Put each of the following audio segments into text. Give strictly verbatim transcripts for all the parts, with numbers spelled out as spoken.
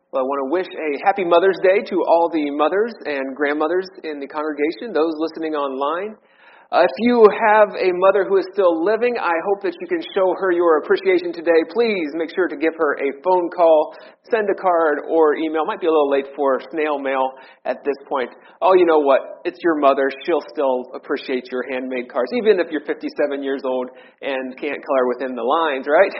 Well, I want to wish a happy Mother's Day to all the mothers and grandmothers in the congregation, those listening online. Uh, if you have a mother who is still living, I hope that you can show her your appreciation today. Please make sure to give her a phone call, send a card, or email. Might be a little late for snail mail at this point. Oh, you know what? It's your mother. She'll still appreciate your handmade cards, even if you're fifty-seven years old and can't color within the lines, right?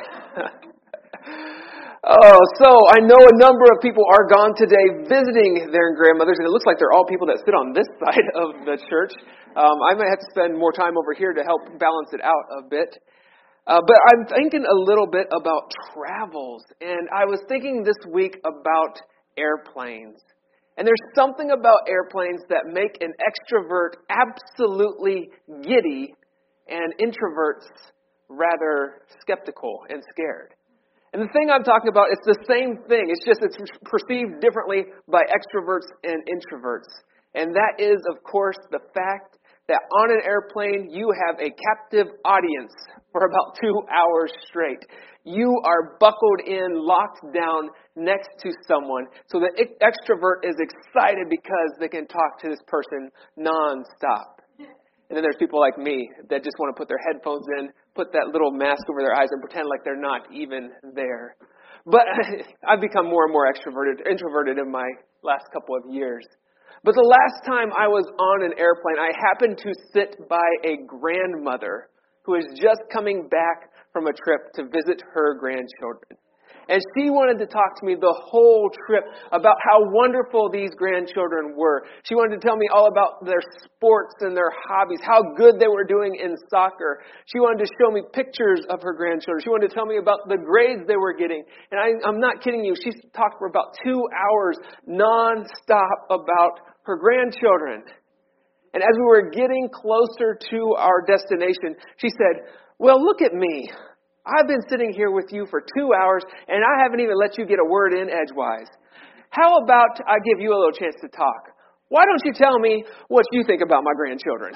Oh, so I know a number of people are gone today visiting their grandmothers, and it looks like they're all people that sit on this side of the church. Um, I might have to spend more time over here to help balance it out a bit. Uh, but I'm thinking a little bit about travels, and I was thinking this week about airplanes. And there's something about airplanes that make an extrovert absolutely giddy and introverts rather skeptical and scared. And the thing I'm talking about, it's the same thing. It's just it's perceived differently by extroverts and introverts. And that is, of course, the fact that on an airplane, you have a captive audience for about two hours straight. You are buckled in, locked down next to someone. So the extrovert is excited because they can talk to this person nonstop. And then there's people like me that just want to put their headphones in, put that little mask over their eyes and pretend like they're not even there. But I've become more and more extroverted, introverted in my last couple of years. But the last time I was on an airplane, I happened to sit by a grandmother who is just coming back from a trip to visit her grandchildren. And she wanted to talk to me the whole trip about how wonderful these grandchildren were. She wanted to tell me all about their sports and their hobbies, how good they were doing in soccer. She wanted to show me pictures of her grandchildren. She wanted to tell me about the grades they were getting. And I, I'm not kidding you. She talked for about two hours nonstop about her grandchildren. And as we were getting closer to our destination, she said, "Well, look at me. I've been sitting here with you for two hours, and I haven't even let you get a word in edgewise. How about I give you a little chance to talk? Why don't you tell me what you think about my grandchildren?"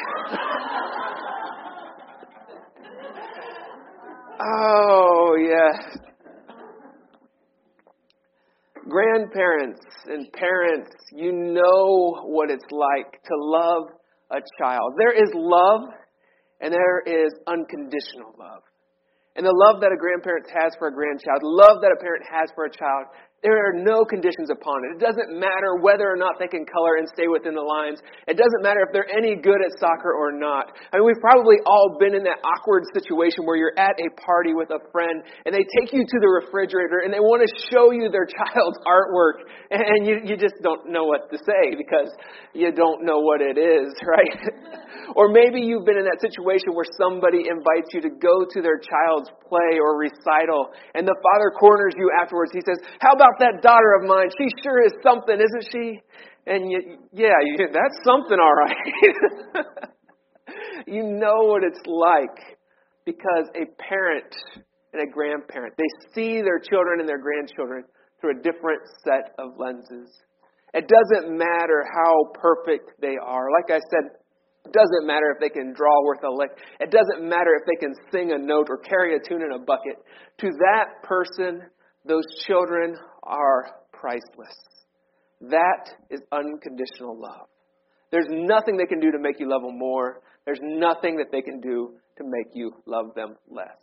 Oh, yes. Grandparents and parents, you know what it's like to love a child. There is love, and there is unconditional love. And the love that a grandparent has for a grandchild, love that a parent has for a child, there are no conditions upon it. It doesn't matter whether or not they can color and stay within the lines. It doesn't matter if they're any good at soccer or not. I mean, we've probably all been in that awkward situation where you're at a party with a friend and they take you to the refrigerator and they want to show you their child's artwork and you, you just don't know what to say because you don't know what it is, right? Or maybe you've been in that situation where somebody invites you to go to their child's play or recital and the father corners you afterwards. He says, "How about that daughter of mine? She sure is something, isn't she?" And you, yeah, you, that's something, all right. You know what it's like because a parent and a grandparent, they see their children and their grandchildren through a different set of lenses. It doesn't matter how perfect they are. Like I said, it doesn't matter if they can draw worth a lick. It doesn't matter if they can sing a note or carry a tune in a bucket. To that person, those children are priceless. That is unconditional love. There's nothing they can do to make you love them more. There's nothing that they can do to make you love them less.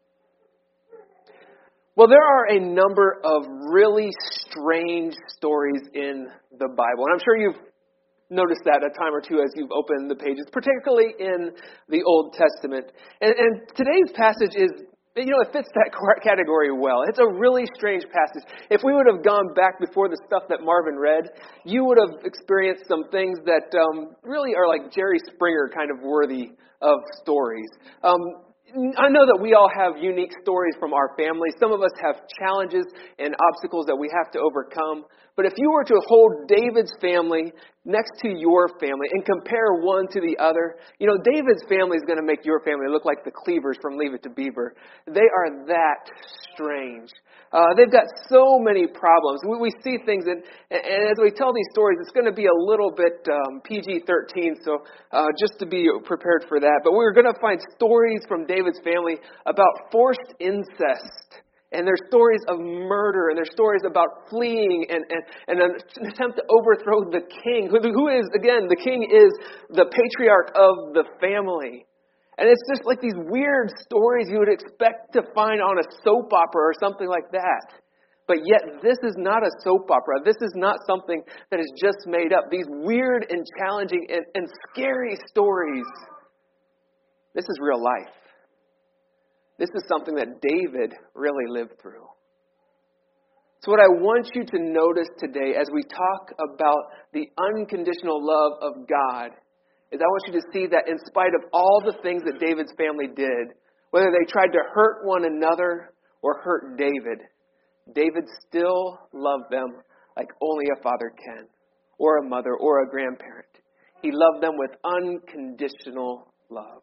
Well, there are a number of really strange stories in the Bible. And I'm sure you've noticed that a time or two as you've opened the pages, particularly in the Old Testament. And, and today's passage is, you know, it fits that category well. It's a really strange passage. If we would have gone back before the stuff that Marvin read, you would have experienced some things that um, really are like Jerry Springer kind of worthy of stories. Um, I know that we all have unique stories from our family. Some of us have challenges and obstacles that we have to overcome. But if you were to hold David's family next to your family and compare one to the other, you know, David's family is going to make your family look like the Cleavers from Leave It to Beaver. They are that strange. Uh, they've got so many problems. We, we see things, and, and as we tell these stories, it's going to be a little bit um, P G thirteen, so uh, just to be prepared for that. But we're going to find stories from David's family about forced incest And there's stories of murder, and there's stories about fleeing and, and, and an attempt to overthrow the king, who, who is, again, the king is the patriarch of the family. And it's just like these weird stories you would expect to find on a soap opera or something like that. But yet, this is not a soap opera. This is not something that is just made up. These weird and challenging and, and scary stories. This is real life. This is something that David really lived through. So what I want you to notice today as we talk about the unconditional love of God is I want you to see that in spite of all the things that David's family did, whether they tried to hurt one another or hurt David, David still loved them like only a father can, or a mother, or a grandparent. He loved them with unconditional love.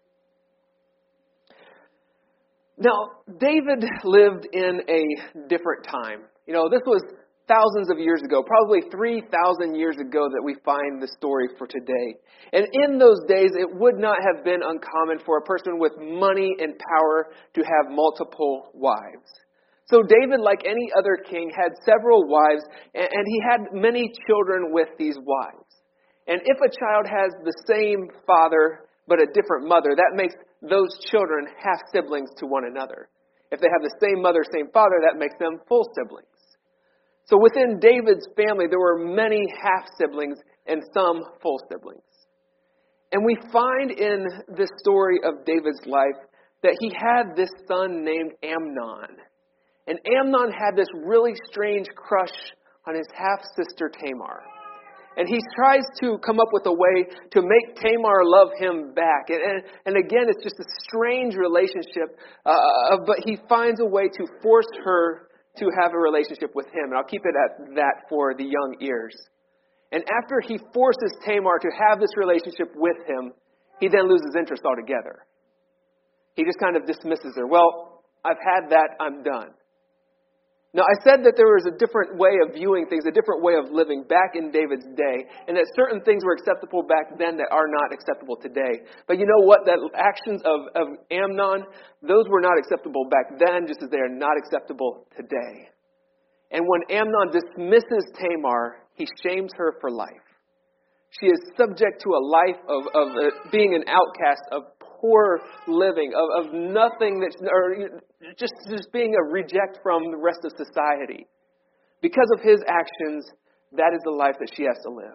Now, David lived in a different time. You know, this was thousands of years ago, probably three thousand years ago that we find the story for today. And in those days, it would not have been uncommon for a person with money and power to have multiple wives. So David, like any other king, had several wives, and he had many children with these wives. And if a child has the same father but a different mother, that makes those children half-siblings to one another. If they have the same mother, same father, that makes them full siblings. So within David's family, there were many half-siblings and some full siblings. And we find in this story of David's life that he had this son named Amnon. And Amnon had this really strange crush on his half-sister Tamar. And he tries to come up with a way to make Tamar love him back. And, and, and again, it's just a strange relationship. Uh, but he finds a way to force her to have a relationship with him. And I'll keep it at that for the young ears. And after he forces Tamar to have this relationship with him, he then loses interest altogether. He just kind of dismisses her. Well, I've had that. I'm done. Now, I said that there was a different way of viewing things, a different way of living back in David's day, and that certain things were acceptable back then that are not acceptable today. But you know what? The actions of, of Amnon, those were not acceptable back then, just as they are not acceptable today. And when Amnon dismisses Tamar, he shames her for life. She is subject to a life of, of uh, being an outcast, of poor living, of, of nothing that, or just, just being a reject from the rest of society. Because of his actions, that is the life that she has to live.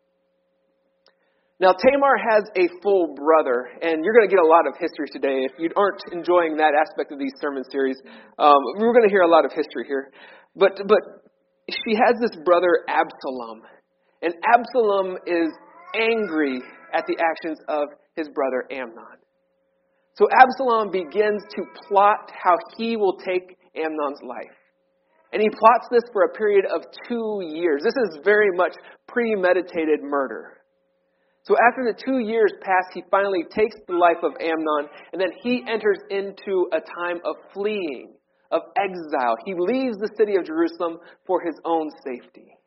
Now, Tamar has a full brother, and you're going to get a lot of history today. If you aren't enjoying that aspect of these sermon series, um, we're going to hear a lot of history here. But, but she has this brother, Absalom. And Absalom is angry at the actions of his brother, Amnon. So Absalom begins to plot how he will take Amnon's life. And he plots this for a period of two years. This is very much premeditated murder. So after the two years pass, he finally takes the life of Amnon, and then he enters into a time of fleeing, of exile. He leaves the city of Jerusalem for his own safety.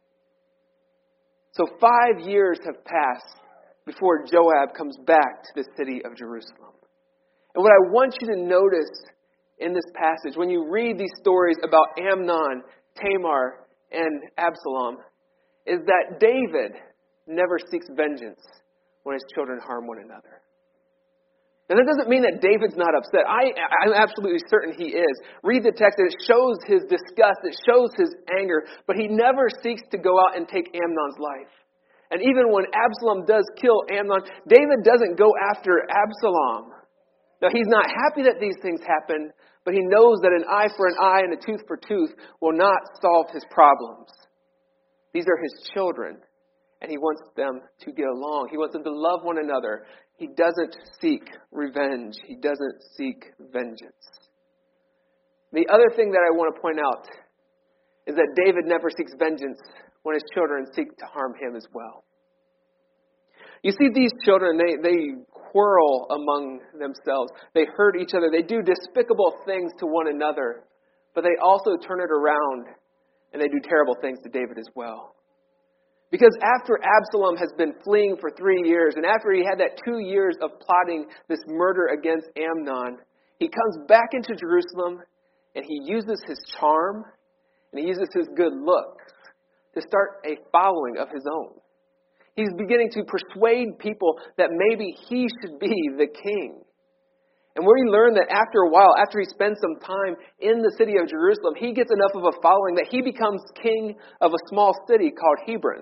So five years have passed before Joab comes back to the city of Jerusalem. And what I want you to notice in this passage, when you read these stories about Amnon, Tamar, and Absalom, is that David never seeks vengeance when his children harm one another. And that doesn't mean that David's not upset. I, I'm absolutely certain he is. Read the text, and it shows his disgust. It shows his anger. But he never seeks to go out and take Amnon's life. And even when Absalom does kill Amnon, David doesn't go after Absalom. Now, he's not happy that these things happen, but he knows that an eye for an eye and a tooth for tooth will not solve his problems. These are his children, and he wants them to get along. He wants them to love one another. He doesn't seek revenge. He doesn't seek vengeance. The other thing that I want to point out is that David never seeks vengeance when his children seek to harm him as well. You see, these children, they, they quarrel among themselves. They hurt each other. They do despicable things to one another. But they also turn it around and they do terrible things to David as well. Because after Absalom has been fleeing for three years, and after he had that two years of plotting this murder against Amnon, he comes back into Jerusalem And he uses his charm and he uses his good looks to start a following of his own. He's beginning to persuade people that maybe he should be the king. And we learn that after a while, after he spends some time in the city of Jerusalem, he gets enough of a following that he becomes king of a small city called Hebron.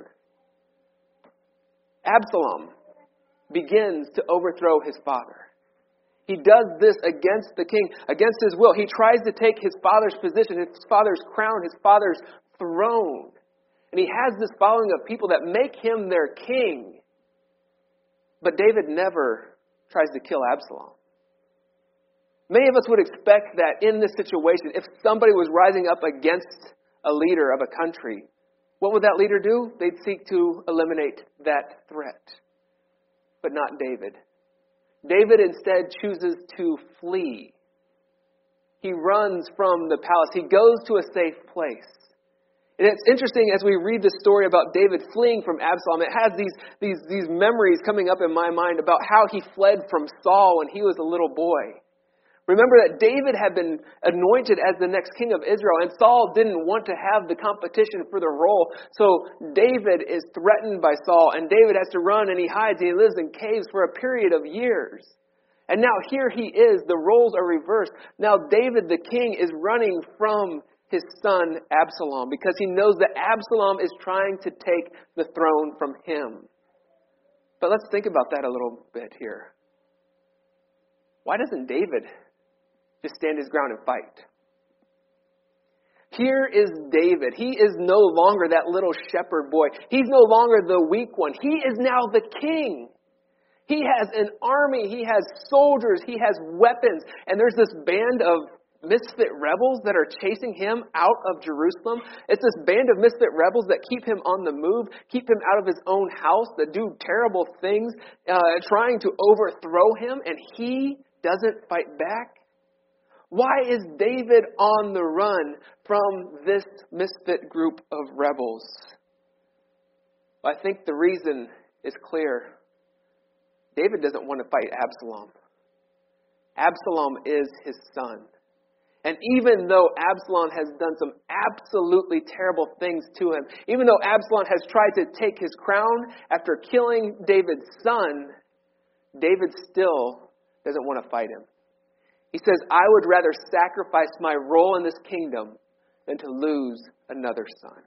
Absalom begins to overthrow his father. He does this against the king, against his will. He tries to take his father's position, his father's crown, his father's throne. And he has this following of people that make him their king. But David never tries to kill Absalom. Many of us would expect that in this situation, if somebody was rising up against a leader of a country, what would that leader do? They'd seek to eliminate that threat. But not David. David instead chooses to flee. He runs from the palace. He goes to a safe place. And it's interesting as we read the story about David fleeing from Absalom, it has these, these, these memories coming up in my mind about how he fled from Saul when he was a little boy. Remember that David had been anointed as the next king of Israel, and Saul didn't want to have the competition for the role. So David is threatened by Saul, and David has to run, and he hides, and he lives in caves for a period of years. And now here he is, the roles are reversed. Now David the king is running from his son Absalom because he knows that Absalom is trying to take the throne from him. But let's think about that a little bit here. Why doesn't David just stand his ground and fight? Here is David. He is no longer that little shepherd boy. He's no longer the weak one. He is now the king. He has an army. He has soldiers. He has weapons. And there's this band of misfit rebels that are chasing him out of Jerusalem. It's this band of misfit rebels that keep him on the move, keep him out of his own house, that do terrible things, uh, trying to overthrow him, and he doesn't fight back. Why is David on the run from this misfit group of rebels? Well, I think the reason is clear. David doesn't want to fight Absalom. Absalom is his son. And even though Absalom has done some absolutely terrible things to him, even though Absalom has tried to take his crown after killing David's son, David still doesn't want to fight him. He says, I would rather sacrifice my role in this kingdom than to lose another son.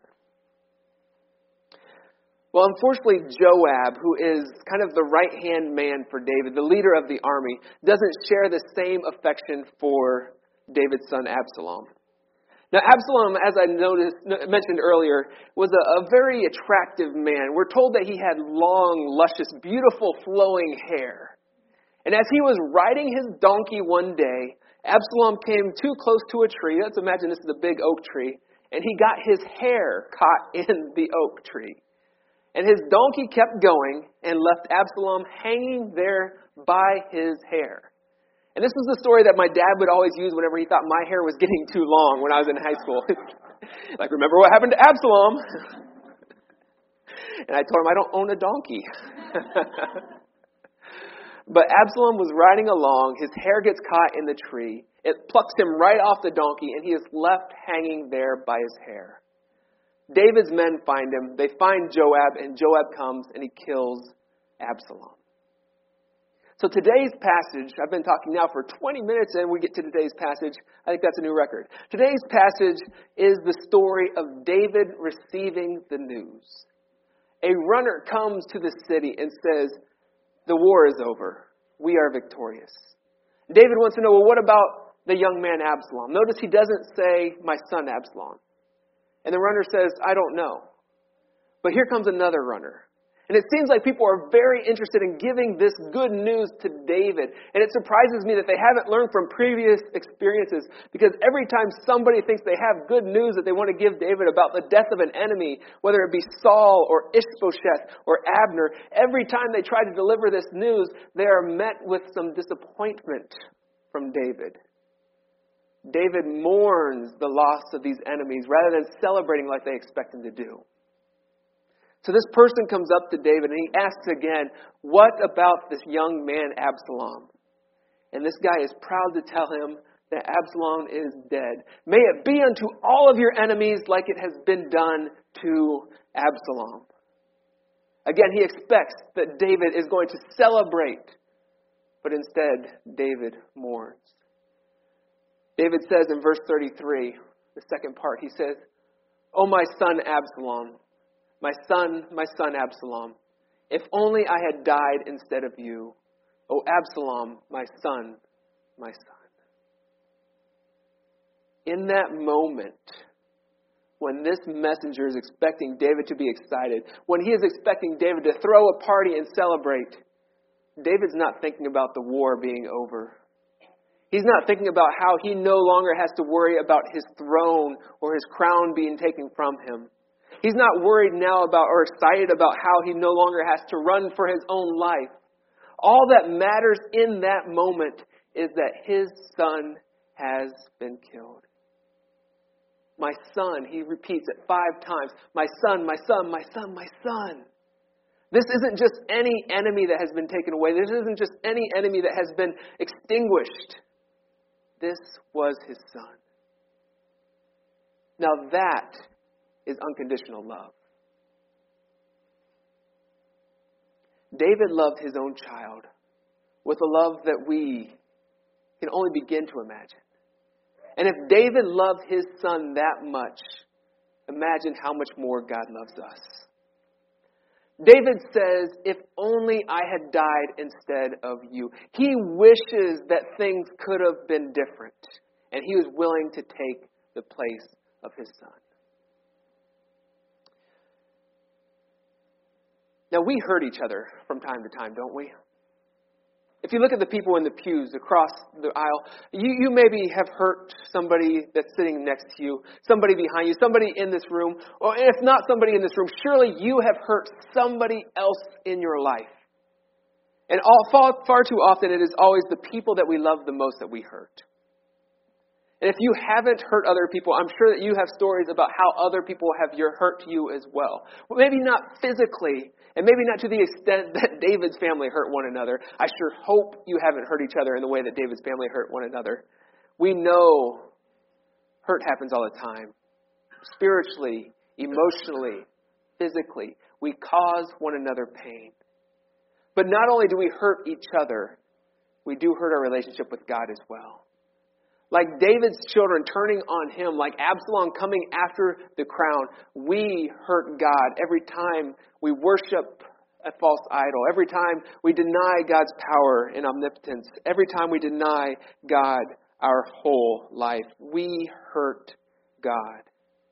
Well, unfortunately, Joab, who is kind of the right-hand man for David, the leader of the army, doesn't share the same affection for David's son Absalom. Now, Absalom, as I noticed, mentioned earlier, was a, a very attractive man. We're told that he had long, luscious, beautiful, flowing hair. And as he was riding his donkey one day, Absalom came too close to a tree. Let's imagine this is a big oak tree. And he got his hair caught in the oak tree. And his donkey kept going and left Absalom hanging there by his hair. And this was the story that my dad would always use whenever he thought my hair was getting too long when I was in high school. Like, remember what happened to Absalom? And I told him, I don't own a donkey. But Absalom was riding along. His hair gets caught in the tree. It plucks him right off the donkey, and he is left hanging there by his hair. David's men find him. They find Joab, and Joab comes, and he kills Absalom. So today's passage, I've been talking now for twenty minutes, and we get to today's passage. I think that's a new record. Today's passage is the story of David receiving the news. A runner comes to the city and says, the war is over. We are victorious. David wants to know, well, what about the young man Absalom? Notice he doesn't say, my son Absalom. And the runner says, I don't know. But here comes another runner. And it seems like people are very interested in giving this good news to David. And it surprises me that they haven't learned from previous experiences. Because every time somebody thinks they have good news that they want to give David about the death of an enemy, whether it be Saul or Ishbosheth or Abner, every time they try to deliver this news, they are met with some disappointment from David. David mourns the loss of these enemies rather than celebrating like they expect him to do. So this person comes up to David and he asks again, what about this young man Absalom? And this guy is proud to tell him that Absalom is dead. May it be unto all of your enemies like it has been done to Absalom. Again, he expects that David is going to celebrate, but instead, David mourns. David says in verse thirty-three, the second part, he says, "O my son Absalom, my son, my son Absalom, if only I had died instead of you. O Absalom, my son, my son." In that moment, when this messenger is expecting David to be excited, when he is expecting David to throw a party and celebrate, David's not thinking about the war being over. He's not thinking about how he no longer has to worry about his throne or his crown being taken from him. He's not worried now about or excited about how he no longer has to run for his own life. All that matters in that moment is that his son has been killed. My son, he repeats it five times. My son, my son, my son, my son. This isn't just any enemy that has been taken away. This isn't just any enemy that has been extinguished. This was his son. Now that is unconditional love. David loved his own child with a love that we can only begin to imagine. And if David loved his son that much, imagine how much more God loves us. David says, if only I had died instead of you. He wishes that things could have been different. And he was willing to take the place of his son. Now, we hurt each other from time to time, don't we? If you look at the people in the pews across the aisle, you, you maybe have hurt somebody that's sitting next to you, somebody behind you, somebody in this room, or if not somebody in this room, surely you have hurt somebody else in your life. And all, far, far too often it is always the people that we love the most that we hurt. And if you haven't hurt other people, I'm sure that you have stories about how other people have your hurt you as well. Well, maybe not physically, and maybe not to the extent that David's family hurt one another. I sure hope you haven't hurt each other in the way that David's family hurt one another. We know hurt happens all the time. Spiritually, emotionally, physically, we cause one another pain. But not only do we hurt each other, we do hurt our relationship with God as well. Like David's children turning on him, like Absalom coming after the crown, we hurt God every time we worship a false idol, every time we deny God's power and omnipotence, every time we deny God our whole life. We hurt God.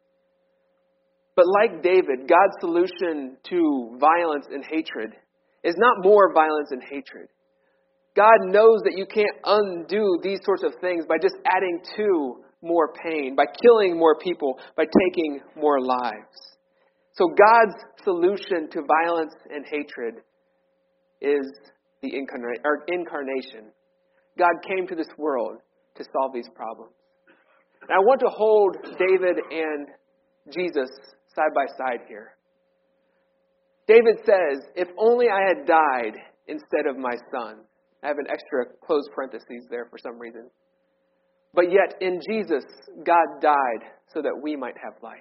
But like David, God's solution to violence and hatred is not more violence and hatred. God knows that you can't undo these sorts of things by just adding to more pain, by killing more people, by taking more lives. So God's solution to violence and hatred is the incarna- or incarnation. God came to this world to solve these problems. And I want to hold David and Jesus side by side here. David says, if only I had died instead of my son. I have an extra closed parentheses there for some reason. But yet in Jesus, God died so that we might have life.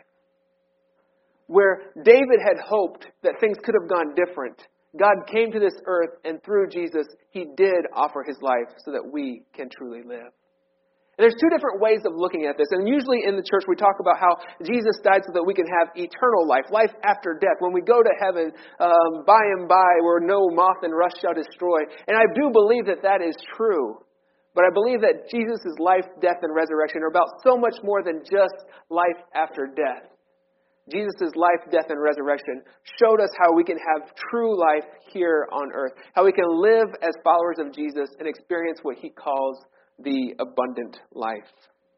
Where David had hoped that things could have gone different, God came to this earth, and through Jesus, he did offer his life so that we can truly live. And there's two different ways of looking at this. And usually in the church, we talk about how Jesus died so that we can have eternal life, life after death. When we go to heaven, um, by and by, where no moth and rust shall destroy. And I do believe that that is true. But I believe that Jesus' life, death, and resurrection are about so much more than just life after death. Jesus' life, death, and resurrection showed us how we can have true life here on earth. How we can live as followers of Jesus and experience what he calls the abundant life.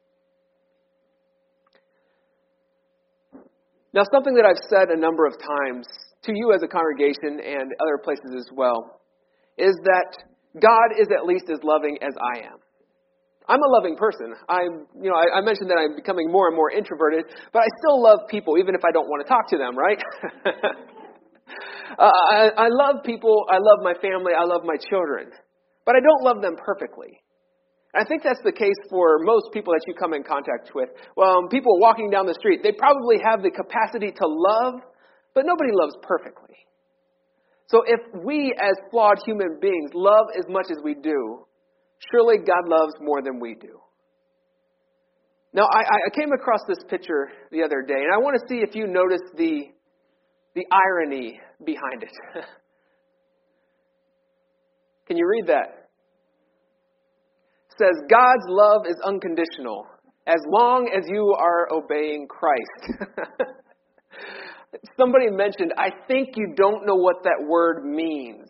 Now, something that I've said a number of times to you as a congregation and other places as well is that God is at least as loving as I am. I'm a loving person. I'm, you know, I, I mentioned that I'm becoming more and more introverted, but I still love people even if I don't want to talk to them, right? uh, I, I love people. I love my family. I love my children, but I don't love them perfectly. I think that's the case for most people that you come in contact with. Well, um, people walking down the street, they probably have the capacity to love, but nobody loves perfectly. So if we as flawed human beings love as much as we do, surely God loves more than we do. Now, I, I came across this picture the other day, and I want to see if you notice the, the irony behind it. Can you read that? It says, God's love is unconditional as long as you are obeying Christ. Somebody mentioned, I think you don't know what that word means.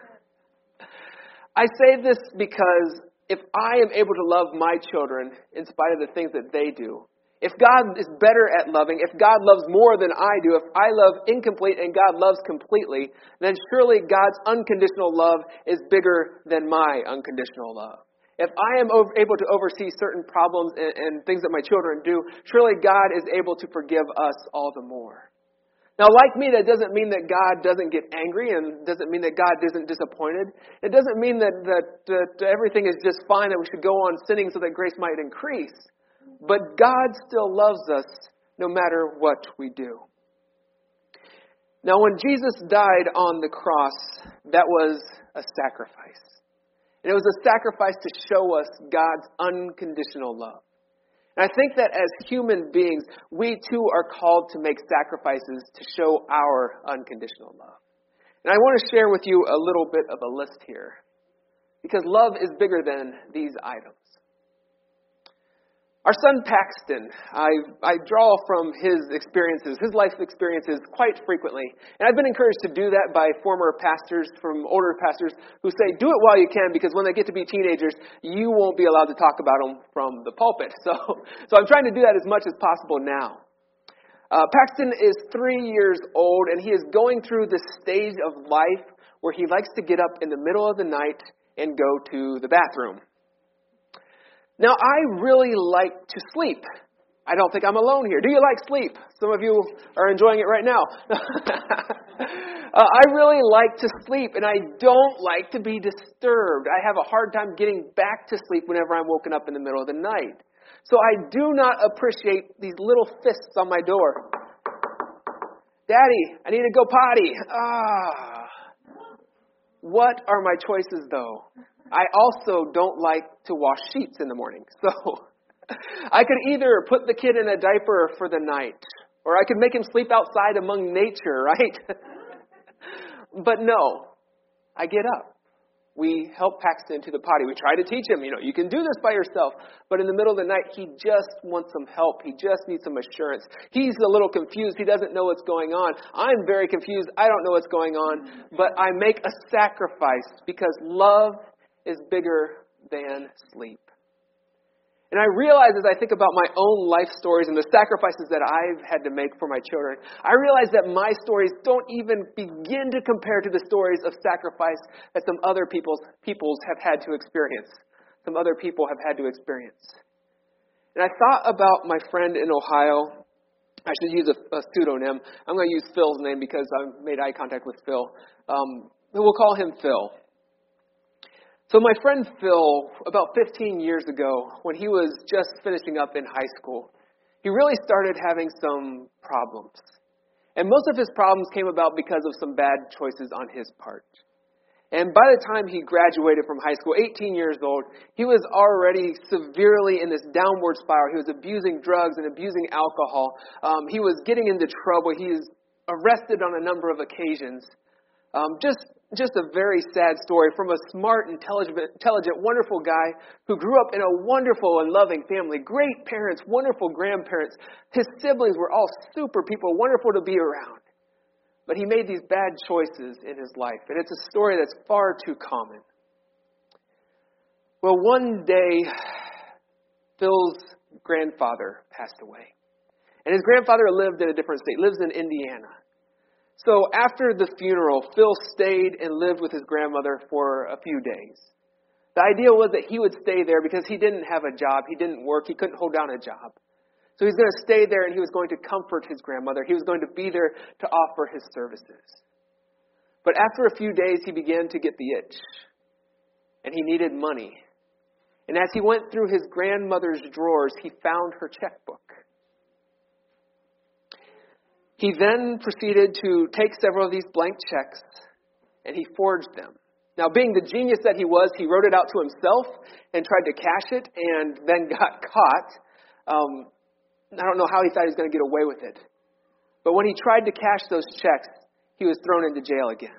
I say this because if I am able to love my children in spite of the things that they do, if God is better at loving, if God loves more than I do, if I love incomplete and God loves completely, then surely God's unconditional love is bigger than my unconditional love. If I am able to oversee certain problems and, and things that my children do, surely God is able to forgive us all the more. Now, like me, that doesn't mean that God doesn't get angry and doesn't mean that God isn't disappointed. It doesn't mean that, that, that everything is just fine, that we should go on sinning so that grace might increase. But God still loves us no matter what we do. Now, when Jesus died on the cross, that was a sacrifice. And it was a sacrifice to show us God's unconditional love. And I think that as human beings, we too are called to make sacrifices to show our unconditional love. And I want to share with you a little bit of a list here, because love is bigger than these items. Our son Paxton, I, I draw from his experiences, his life experiences quite frequently. And I've been encouraged to do that by former pastors, from older pastors, who say, do it while you can, because when they get to be teenagers, you won't be allowed to talk about them from the pulpit. So, so I'm trying to do that as much as possible now. Uh, Paxton is three years old, and he is going through this stage of life where he likes to get up in the middle of the night and go to the bathroom. Now, I really like to sleep. I don't think I'm alone here. Do you like sleep? Some of you are enjoying it right now. uh, I really like to sleep, and I don't like to be disturbed. I have a hard time getting back to sleep whenever I'm woken up in the middle of the night. So I do not appreciate these little fists on my door. Daddy, I need to go potty. Ah. What are my choices, though? I also don't like to wash sheets in the morning. So I could either put the kid in a diaper for the night, or I could make him sleep outside among nature, right? But no, I get up. We help Paxton to the potty. We try to teach him, you know, you can do this by yourself. But in the middle of the night, he just wants some help. He just needs some assurance. He's a little confused. He doesn't know what's going on. I'm very confused. I don't know what's going on. But I make a sacrifice because love is bigger than sleep. And I realize as I think about my own life stories and the sacrifices that I've had to make for my children, I realize that my stories don't even begin to compare to the stories of sacrifice that some other people's peoples have had to experience. Some other people have had to experience. And I thought about my friend in Ohio. I should use a, a pseudonym. I'm going to use Phil's name because I made eye contact with Phil. Um, we'll call him Phil. So my friend Phil, about fifteen years ago, when he was just finishing up in high school, he really started having some problems. And most of his problems came about because of some bad choices on his part. And by the time he graduated from high school, eighteen years old, he was already severely in this downward spiral. He was abusing drugs and abusing alcohol. Um, he was getting into trouble. He was arrested on a number of occasions. Um, just Just a very sad story from a smart, intelligent, intelligent, wonderful guy who grew up in a wonderful and loving family. Great parents, wonderful grandparents. His siblings were all super people, wonderful to be around. But he made these bad choices in his life. And it's a story that's far too common. Well, one day, Phil's grandfather passed away. And his grandfather lived in a different state, lives in Indiana. So after the funeral, Phil stayed and lived with his grandmother for a few days. The idea was that he would stay there because he didn't have a job. He didn't work. He couldn't hold down a job. So he was going to stay there and he was going to comfort his grandmother. He was going to be there to offer his services. But after a few days, he began to get the itch. And he needed money. And as he went through his grandmother's drawers, he found her checkbook. He then proceeded to take several of these blank checks, and he forged them. Now, being the genius that he was, he wrote it out to himself and tried to cash it, and then got caught. Um, I don't know how he thought he was going to get away with it. But when he tried to cash those checks, he was thrown into jail again.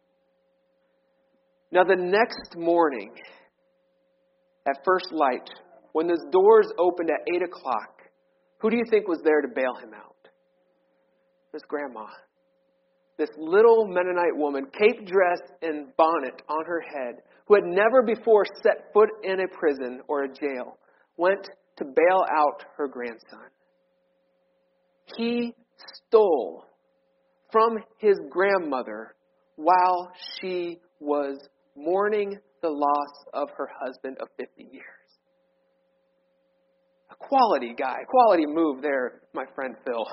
Now, the next morning, at first light, when those doors opened at eight o'clock, who do you think was there to bail him out? His grandma. This little Mennonite woman, cape dress and bonnet on her head, who had never before set foot in a prison or a jail, went to bail out her grandson. He stole from his grandmother while she was mourning the loss of her husband of fifty years. A quality guy, quality move there, my friend Phil.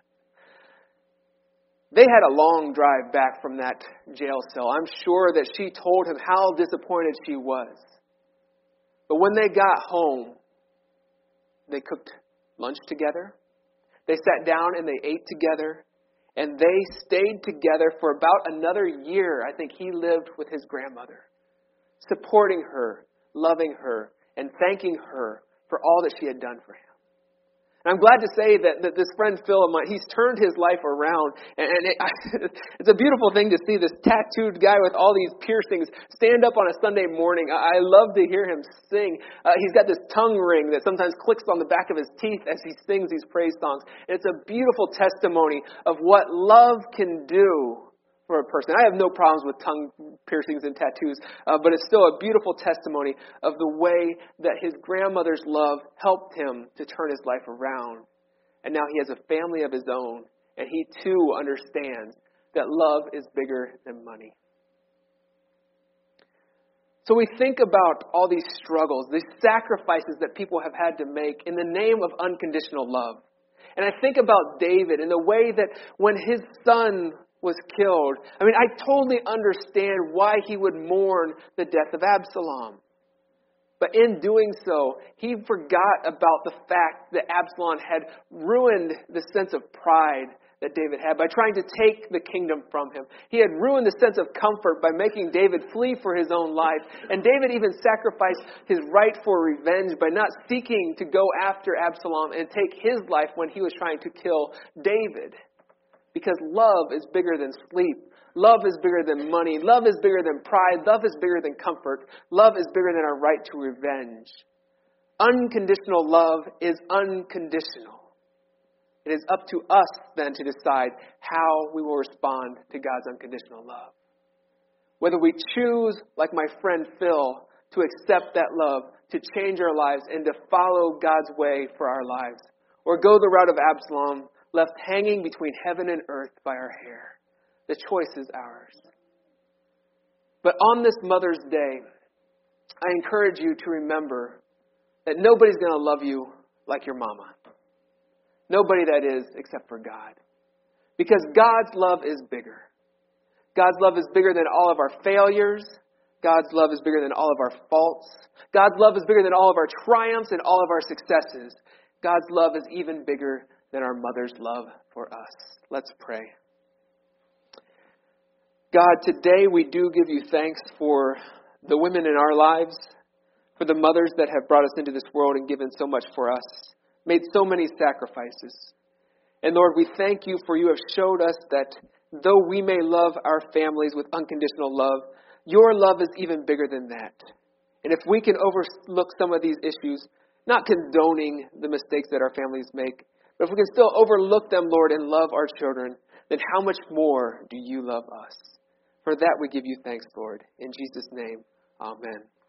They had a long drive back from that jail cell. I'm sure that she told him how disappointed she was. But when they got home, they cooked lunch together. They sat down and they ate together. And they stayed together for about another year. I think he lived with his grandmother, supporting her, loving her, and thanking her for all that she had done for him. And I'm glad to say that, that this friend Phil of mine, he's turned his life around. And, and it, it's a beautiful thing to see this tattooed guy with all these piercings stand up on a Sunday morning. I, I love to hear him sing. Uh, he's got this tongue ring that sometimes clicks on the back of his teeth as he sings these praise songs. And it's a beautiful testimony of what love can do for a person. I have no problems with tongue piercings and tattoos, uh, but it's still a beautiful testimony of the way that his grandmother's love helped him to turn his life around. And now he has a family of his own, and he too understands that love is bigger than money. So we think about all these struggles, these sacrifices that people have had to make in the name of unconditional love. And I think about David and the way that when his son was killed, I mean, I totally understand why he would mourn the death of Absalom. But in doing so, he forgot about the fact that Absalom had ruined the sense of pride that David had by trying to take the kingdom from him. He had ruined the sense of comfort by making David flee for his own life. And David even sacrificed his right for revenge by not seeking to go after Absalom and take his life when he was trying to kill David. Because love is bigger than sleep. Love is bigger than money. Love is bigger than pride. Love is bigger than comfort. Love is bigger than our right to revenge. Unconditional love is unconditional. It is up to us then to decide how we will respond to God's unconditional love. Whether we choose, like my friend Phil, to accept that love, to change our lives, and to follow God's way for our lives, or go the route of Absalom, left hanging between heaven and earth by our hair. The choice is ours. But on this Mother's Day, I encourage you to remember that nobody's going to love you like your mama. Nobody, that is, except for God. Because God's love is bigger. God's love is bigger than all of our failures. God's love is bigger than all of our faults. God's love is bigger than all of our triumphs and all of our successes. God's love is even bigger than our mother's love for us. Let's pray. God, today we do give you thanks for the women in our lives, for the mothers that have brought us into this world and given so much for us, made so many sacrifices. And Lord, we thank you for you have showed us that though we may love our families with unconditional love, your love is even bigger than that. And if we can overlook some of these issues, not condoning the mistakes that our families make, but if we can still overlook them, Lord, and love our children, then how much more do you love us? For that we give you thanks, Lord. In Jesus' name, amen.